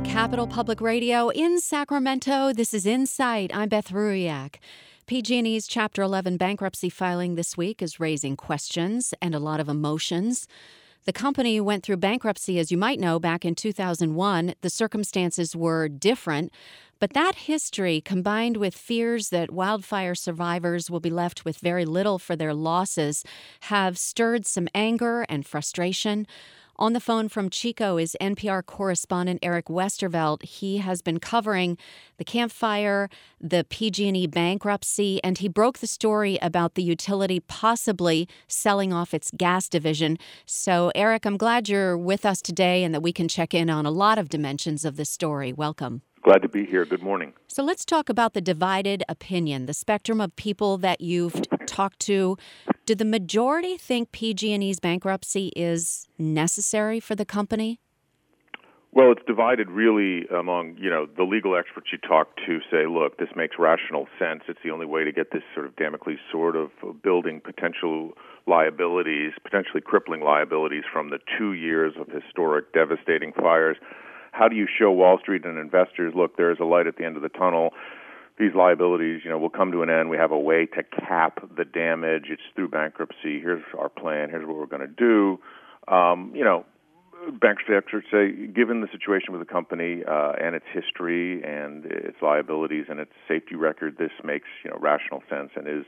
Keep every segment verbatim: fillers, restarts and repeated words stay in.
Capital Public Radio in Sacramento. This is Insight. I'm Beth Ruiak. P G and E's Chapter eleven bankruptcy filing this week is raising questions and a lot of emotions. The company went through bankruptcy, as you might know, back in two thousand one. The circumstances were different, but that history, combined with fears that wildfire survivors will be left with very little for their losses, have stirred some anger and frustration. On the phone from Chico is N P R correspondent Eric Westervelt. He has been covering the Camp Fire, the P G and E bankruptcy, and he broke the story about the utility possibly selling off its gas division. So, Eric, I'm glad you're with us today and that we can check in on a lot of dimensions of this story. Welcome. Glad to be here. Good morning. So let's talk about the divided opinion, the spectrum of people that you've talked to. Do the majority think P G and E's bankruptcy is necessary for the company? Well, it's divided really among, you know, the legal experts you talk to say, look, this makes rational sense. It's the only way to get this sort of Damocles sword of building potential liabilities, potentially crippling liabilities from the two years of historic, devastating fires. How do you show Wall Street and investors, look, there is a light at the end of the tunnel. These liabilities, you know, will come to an end. We have a way to cap the damage. It's through bankruptcy. Here's our plan. Here's what we're going to do. Um, you know, bankruptcy experts say, given the situation with the company uh, and its history and its liabilities and its safety record, this makes, you know, rational sense and is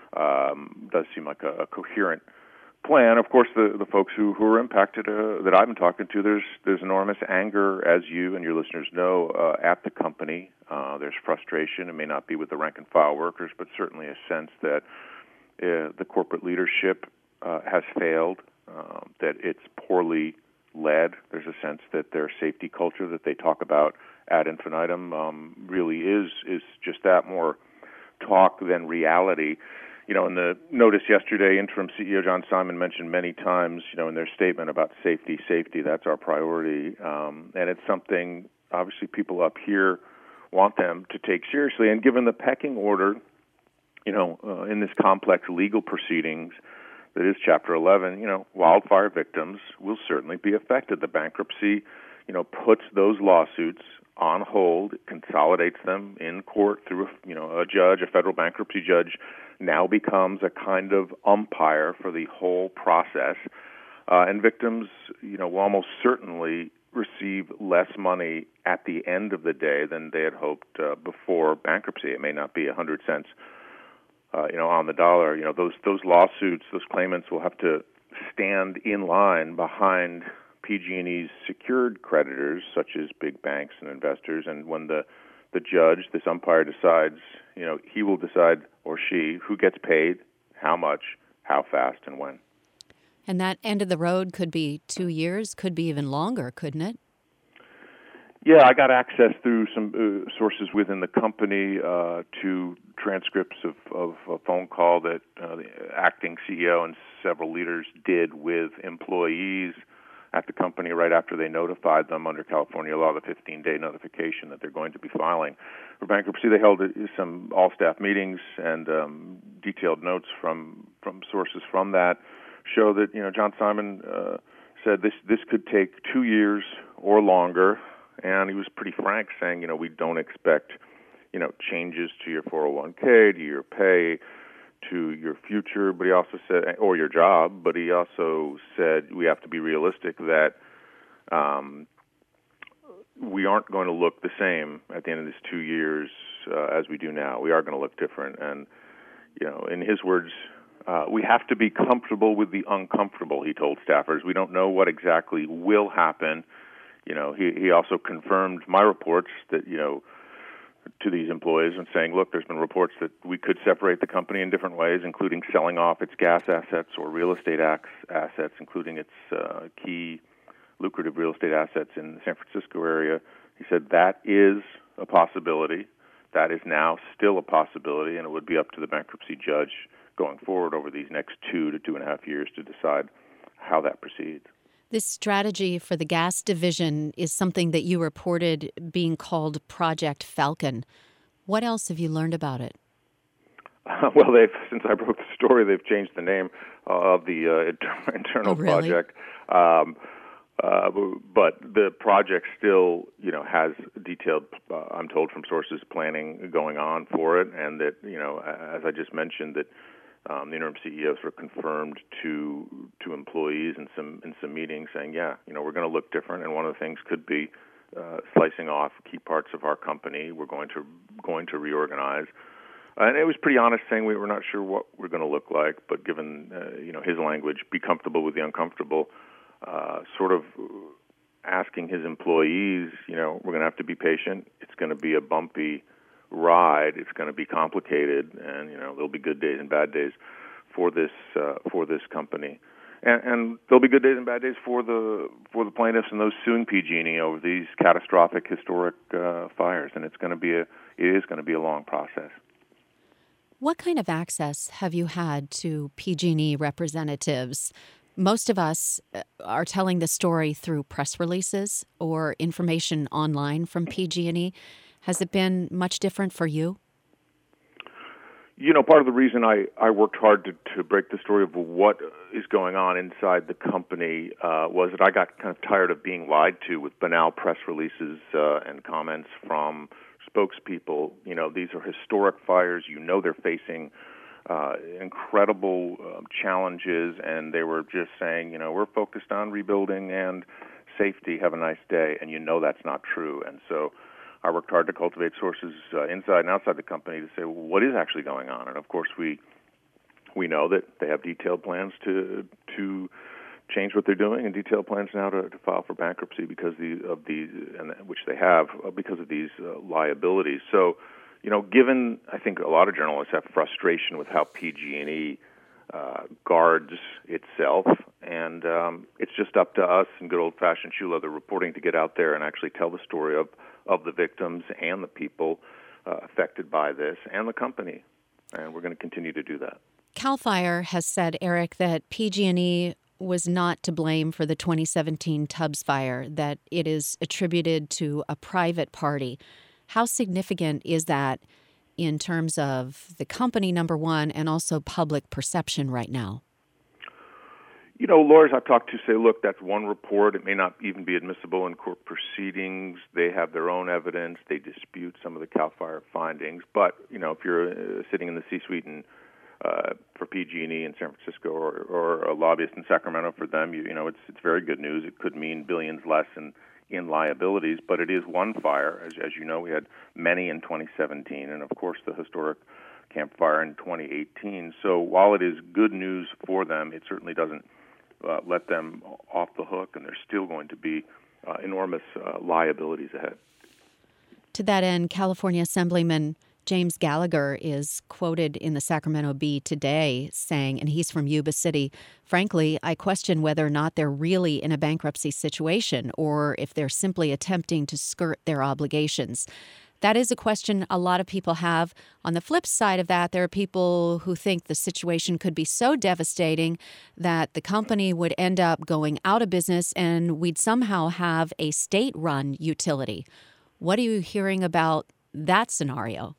um, does seem like a, a coherent plan. Of course, the, the folks who, who are impacted uh, that I've been talking to, there's there's enormous anger, as you and your listeners know, uh, at the company. Uh, there's frustration. It may not be with the rank-and-file workers, but certainly a sense that uh, the corporate leadership uh, has failed, uh, that it's poorly led. There's a sense that their safety culture that they talk about ad infinitum um, really is is just that, more talk than reality. You know, in the notice yesterday, interim C E O John Simon mentioned many times, you know, in their statement about safety, safety, that's our priority. Um, and it's something, obviously, people up here want them to take seriously. And given the pecking order, you know, uh, in this complex legal proceedings that is Chapter eleven, you know, wildfire victims will certainly be affected. The bankruptcy, you know, puts those lawsuits on hold, consolidates them in court through, a, you know, a judge, a federal bankruptcy judge, now becomes a kind of umpire for the whole process. Uh, and victims, you know, will almost certainly receive less money at the end of the day than they had hoped uh, before bankruptcy. It may not be a hundred cents, uh, you know, on the dollar. You know, those those lawsuits, those claimants will have to stand in line behind P G and E's secured creditors, such as big banks and investors. And when the the judge, this umpire, decides, you know, he will decide, or she, who gets paid, how much, how fast, and when. And that end of the road could be two years, could be even longer, couldn't it? Yeah, I got access through some uh, sources within the company uh, to transcripts of, of a phone call that uh, the acting C E O and several leaders did with employees at the company right after they notified them under California law, the fifteen-day notification that they're going to be filing for bankruptcy. They held some all-staff meetings, and um, detailed notes from, from sources from that show that, you know, John Simon uh, said this this could take two years or longer, and he was pretty frank, saying, you know, we don't expect, you know, changes to your four oh one k, to your pay, to your future, but he also said, or your job, but he also said we have to be realistic that um, we aren't going to look the same at the end of these two years uh, as we do now. We are going to look different. And, you know, in his words, uh, we have to be comfortable with the uncomfortable, he told staffers. We don't know what exactly will happen. You know, he, he also confirmed my reports that, you know, to these employees and saying, look, there's been reports that we could separate the company in different ways, including selling off its gas assets or real estate assets, including its uh, key lucrative real estate assets in the San Francisco area. He said that is a possibility. That is now still a possibility, and it would be up to the bankruptcy judge going forward over these next two to two and a half years to decide how that proceeds. This strategy for the gas division is something that you reported being called Project Falcon. What else have you learned about it? Uh, well, they've since I broke the story, they've changed the name uh, of the uh, inter- internal oh, really? project. Um, Uh, but the project still, you know, has detailed, uh, I'm told from sources, planning going on for it, and that, you know, as I just mentioned, that um, the interim C E O sort of confirmed to to employees in some in some meetings, saying, yeah, you know, we're going to look different, and one of the things could be uh, slicing off key parts of our company. We're going to going to reorganize. And it was pretty honest, saying we were not sure what we're going to look like, but given uh, you know his language, be comfortable with the uncomfortable. Uh, sort of asking his employees, you know, we're going to have to be patient. It's going to be a bumpy ride. It's going to be complicated, and you know, there'll be good days and bad days for this uh, for this company, and, and there'll be good days and bad days for the for the plaintiffs and those suing P G and E over these catastrophic, historic uh, fires. And it's going to be a it is going to be a long process. What kind of access have you had to P G and E representatives? Most of us are telling the story through press releases or information online from P G and E. Has it been much different for you? You know, part of the reason I, I worked hard to, to break the story of what is going on inside the company uh, was that I got kind of tired of being lied to with banal press releases uh, and comments from spokespeople. You know, these are historic fires. You know they're facing Uh, incredible uh, challenges, and they were just saying, you know, we're focused on rebuilding and safety, have a nice day, and you know that's not true. And so I worked hard to cultivate sources uh, inside and outside the company to say, well, what is actually going on? And of course, we we know that they have detailed plans to to change what they're doing, and detailed plans now to, to file for bankruptcy because the, of these, and which they have uh, because of these uh, liabilities. So, you know, given, I think a lot of journalists have frustration with how P G and E uh, guards itself, and um, it's just up to us in good old-fashioned shoe leather reporting to get out there and actually tell the story of, of the victims and the people uh, affected by this and the company, and we're going to continue to do that. CAL FIRE has said, Eric, that P G and E was not to blame for the twenty seventeen Tubbs fire, that it is attributed to a private party. How significant is that in terms of the company, number one, and also public perception right now? You know, lawyers I've talked to say, look, that's one report. It may not even be admissible in court proceedings. They have their own evidence. They dispute some of the CAL FIRE findings. But, you know, if you're uh, sitting in the C-suite and, uh, for P G and E in San Francisco or, or a lobbyist in Sacramento for them, you, you know, it's it's very good news. It could mean billions less in in liabilities, but it is one fire. As, as you know, we had many in twenty seventeen, and of course the historic Camp Fire in twenty eighteen. So while it is good news for them, it certainly doesn't uh, let them off the hook, and there's still going to be uh, enormous uh, liabilities ahead. To that end, California Assemblyman James Gallagher is quoted in the Sacramento Bee today saying, and he's from Yuba City, frankly, I question whether or not they're really in a bankruptcy situation or if they're simply attempting to skirt their obligations. That is a question a lot of people have. On the flip side of that, there are people who think the situation could be so devastating that the company would end up going out of business and we'd somehow have a state-run utility. What are you hearing about that scenario?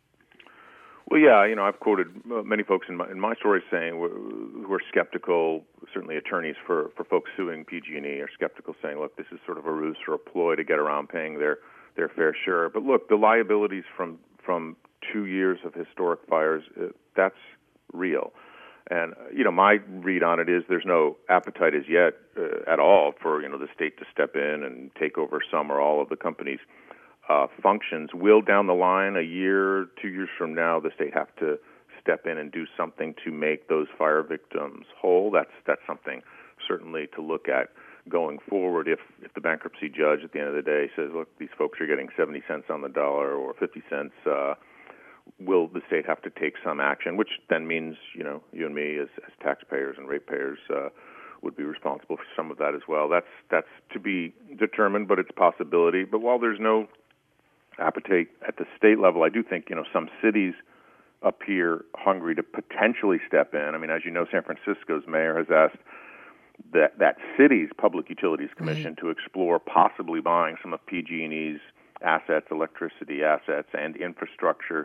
Well, yeah, you know, I've quoted many folks in my, in my story saying we're, who are skeptical, certainly attorneys for, for folks suing P G and E are skeptical, saying, look, this is sort of a ruse or a ploy to get around paying their, their fair share. But look, the liabilities from, from two years of historic fires, uh, that's real. And, uh, you know, my read on it is there's no appetite as yet uh, at all for, you know, the state to step in and take over some or all of the company's Uh, functions. Will down the line, a year, two years from now, the state have to step in and do something to make those fire victims whole? That's that's something certainly to look at going forward. If if the bankruptcy judge at the end of the day says, look, these folks are getting seventy cents on the dollar or fifty cents, uh, will the state have to take some action? Which then means, you know, you and me as, as taxpayers and ratepayers uh, would be responsible for some of that as well. That's that's to be determined, but it's a possibility. But while there's no appetite at the state level, I do think, you know, some cities appear hungry to potentially step in. I mean, as you know, San Francisco's mayor has asked that that city's Public Utilities Commission right. to explore possibly buying some of P G and E's assets, electricity assets, and infrastructure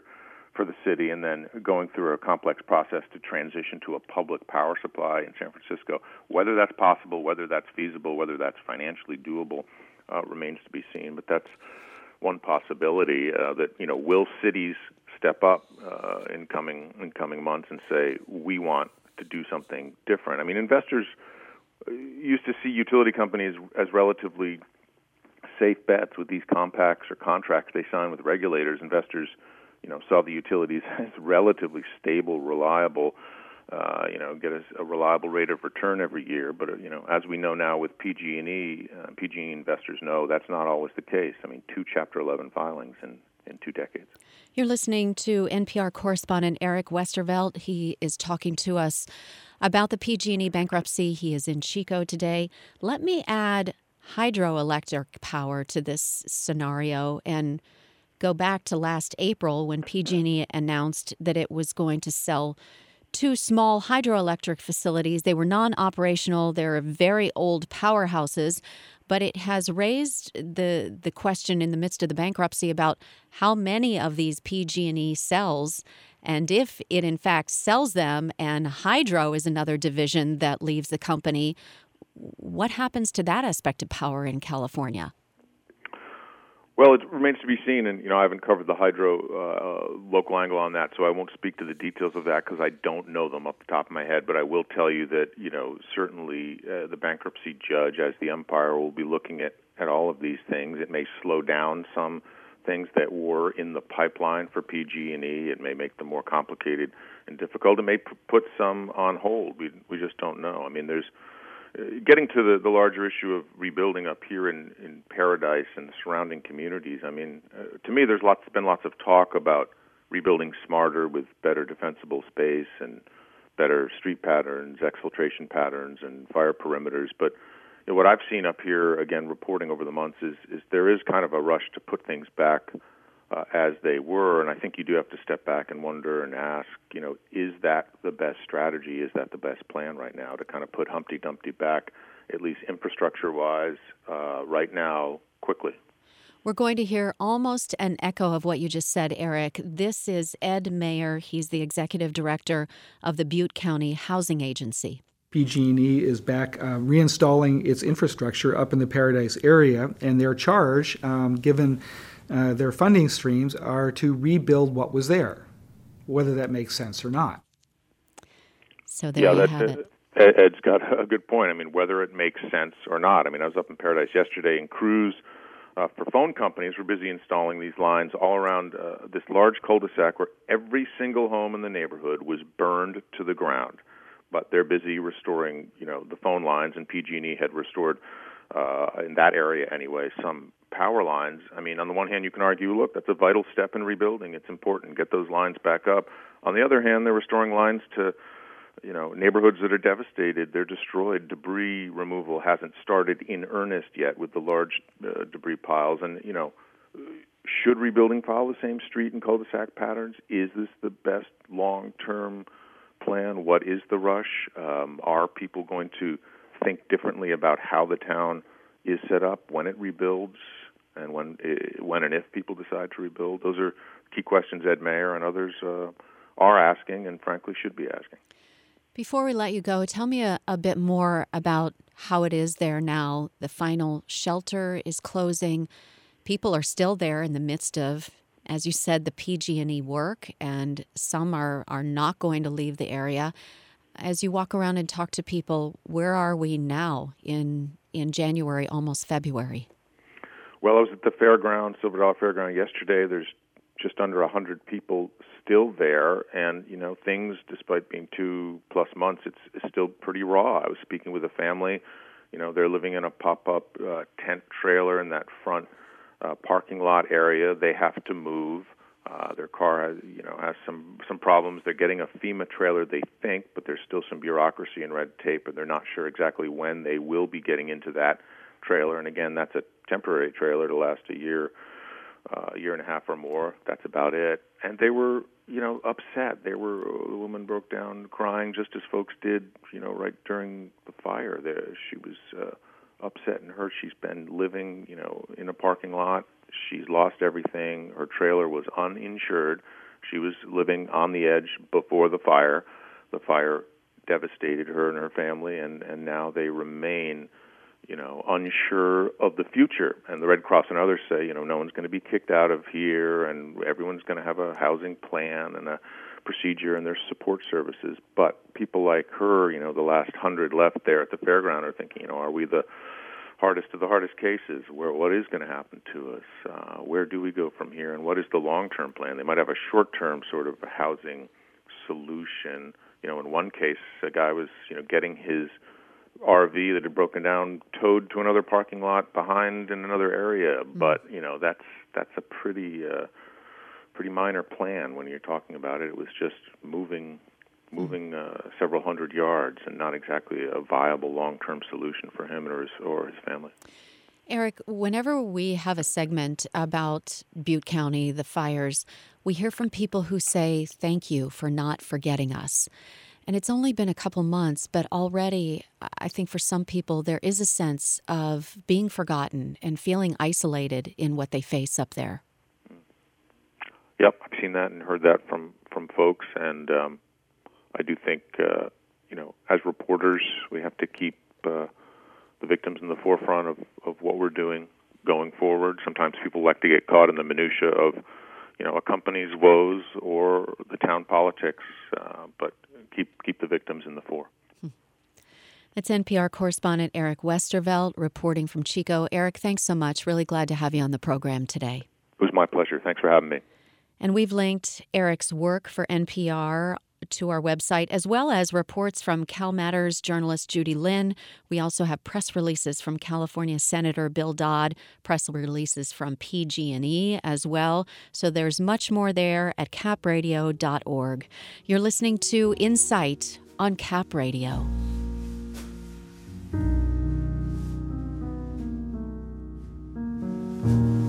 for the city, and then going through a complex process to transition to a public power supply in San Francisco. Whether that's possible, whether that's feasible, whether that's financially doable, uh, remains to be seen. But that's one possibility. Uh, that you know, will cities step up uh, in coming in coming months and say we want to do something different? I mean, investors used to see utility companies as relatively safe bets with these compacts or contracts they sign with regulators. Investors, you know, saw the utilities as relatively stable, reliable, uh, you know, get a, a reliable rate of return every year. But, uh, you know, as we know now with P G and E, uh, P G and E investors know that's not always the case. I mean, two Chapter eleven filings in, in two decades. You're listening to N P R correspondent Eric Westervelt. He is talking to us about the P G and E bankruptcy. He is in Chico today. Let me add hydroelectric power to this scenario and go back to last April when P G and E announced that it was going to sell two small hydroelectric facilities. They were non-operational. They're very old powerhouses, but it has raised the the question in the midst of the bankruptcy about how many of these P G and E sells, and if it in fact sells them, and hydro is another division that leaves the company, what happens to that aspect of power in California? Well, it remains to be seen, and you know I haven't covered the hydro uh, local angle on that, so I won't speak to the details of that because I don't know them off the top of my head. But I will tell you that you know certainly uh, the bankruptcy judge, as the umpire, will be looking at, at all of these things. It may slow down some things that were in the pipeline for P G and E. It may make them more complicated and difficult. It may p- put some on hold. We we just don't know. I mean, there's getting to the, the larger issue of rebuilding up here in, in Paradise and the surrounding communities. I mean, uh, to me, there's lots been lots of talk about rebuilding smarter with better defensible space and better street patterns, exfiltration patterns, and fire perimeters. But you know, what I've seen up here, again, reporting over the months, is, is there is kind of a rush to put things back Uh, as they were, and I think you do have to step back and wonder and ask, you know, is that the best strategy? Is that the best plan right now to kind of put Humpty Dumpty back, at least infrastructure-wise, uh, right now, quickly? We're going to hear almost an echo of what you just said, Eric. This is Ed Mayer. He's the executive director of the Butte County Housing Agency. P G and E is back uh, reinstalling its infrastructure up in the Paradise area, and their charge, um, given Uh, their funding streams, are to rebuild what was there, whether that makes sense or not. So there yeah, you that's have it. it. Ed's got a good point. I mean, whether it makes sense or not. I mean, I was up in Paradise yesterday, and crews uh, for phone companies were busy installing these lines all around uh, this large cul-de-sac where every single home in the neighborhood was burned to the ground. But they're busy restoring, you know, the phone lines, and P G and E had restored, uh, in that area anyway, some power lines. I mean, on the one hand, you can argue, look, that's a vital step in rebuilding. It's important. Get those lines back up. On the other hand, they're restoring lines to, you know, neighborhoods that are devastated. They're destroyed. Debris removal hasn't started in earnest yet with the large uh, debris piles. And, you know, should rebuilding follow the same street and cul-de-sac patterns? Is this the best long-term plan? What is the rush? Um, are people going to think differently about how the town is set up when it rebuilds, and when when and if people decide to rebuild? Those are key questions Ed Mayer and others uh, are asking, and frankly should be asking. Before we let you go, tell me a, a bit more about how it is there now. The final shelter is closing. People are still there in the midst of, as you said, the P G and E work, and some are, are not going to leave the area. As you walk around and talk to people, where are we now in in January, almost February? Well, I was at the fairground, Silver Dollar Fairground, yesterday. There's just under one hundred people still there, and, you know, things, despite being two plus months, it's, it's still pretty raw. I was speaking with a family. You know, they're living in a pop-up uh, tent trailer in that front uh, parking lot area. They have to move. Uh, their car, has, you know, has some some problems. They're getting a FEMA trailer, they think, but there's still some bureaucracy and red tape, and they're not sure exactly when they will be getting into that trailer. And again, that's a temporary trailer to last a year, uh, a year and a half or more. That's about it. And they were, you know, upset. They were. The woman broke down crying, just as folks did, you know, right during the fire. There, she was uh, upset and hurt. She's been living, you know, in a parking lot. She's lost everything. Her trailer was uninsured. She was living on the edge before the fire. The fire devastated her and her family, and, and now they remain, you know, unsure of the future. And the Red Cross and others say, you know, no one's going to be kicked out of here, and everyone's going to have a housing plan and a procedure and their support services. But people like her, you know, the last hundred left there at the fairground are thinking, you know, are we the hardest of the hardest cases? Where what is going to happen to us? Uh, where do we go from here? And what is the long-term plan? They might have a short-term sort of housing solution. You know, in one case, a guy was, you know, getting his R V that had broken down towed to another parking lot behind in another area. Mm-hmm. But, you know, that's that's a pretty uh, pretty minor plan when you're talking about it. It was just moving moving uh, several hundred yards, and not exactly a viable long-term solution for him or his, or his family. Eric, whenever we have a segment about Butte County, the fires, we hear from people who say, thank you for not forgetting us. And it's only been a couple months, but already I think for some people there is a sense of being forgotten and feeling isolated in what they face up there. Yep, I've seen that and heard that from, from folks, and um, I do think, uh, you know, as reporters, we have to keep uh, the victims in the forefront of, of what we're doing going forward. Sometimes people like to get caught in the minutia of, you know, a company's woes or the town politics, uh, but keep keep the victims in the fore. That's N P R correspondent Eric Westervelt reporting from Chico. Eric, thanks so much. Really glad to have you on the program today. It was my pleasure. Thanks for having me. And we've linked Eric's work for N P R to our website, as well as reports from CalMatters journalist Judy Lin. We also have press releases from California Senator Bill Dodd, press releases from P G and E as well. So there's much more there at cap radio dot org. You're listening to Insight on Cap Radio. Thank you.